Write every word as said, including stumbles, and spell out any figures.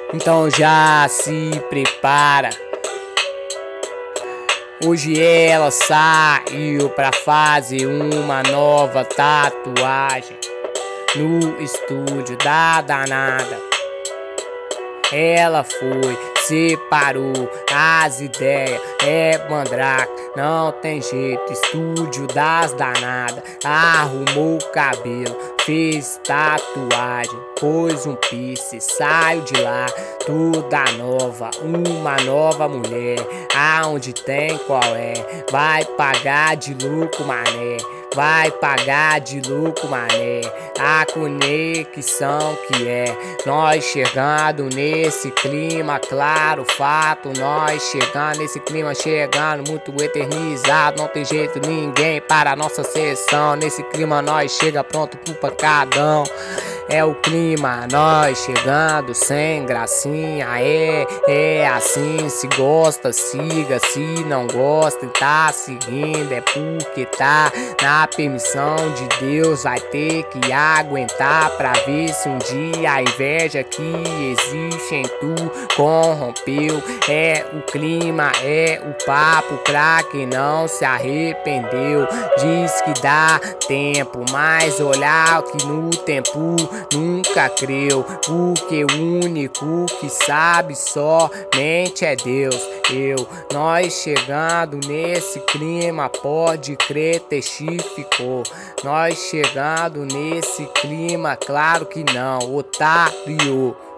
Então já se prepara. Hoje ela saiu pra fazer uma nova tatuagem no estúdio da danada. Ela foi, separou as ideias, é mandrake, não tem jeito. Estúdio das danadas, arrumou o cabelo, fez tatuagem, pôs um piercing, saiu de lá toda nova, uma nova mulher. Aonde tem qual é, vai pagar de louco mané, vai pagar de louco mané. A conexão que é nós chegando nesse clima, claro, fato, nós chegando nesse clima, chegando muito eternizado, não tem jeito ninguém para a nossa sessão. Nesse clima nós chega pronto pro pancadão. É o clima, nós chegando sem gracinha, é, é assim, se gosta, siga, se não gosta e tá seguindo, é porque tá na permissão de Deus, vai ter que aguentar pra ver se um dia a inveja que existe em tu corrompeu. É o clima, é o papo pra quem não se arrependeu. Diz que dá tempo, mas olhar que no tempo nunca creu, porque o único que sabe somente é Deus. Eu, nós chegando nesse clima, pode crer, testificou. Nós chegando nesse clima, claro que não, otário.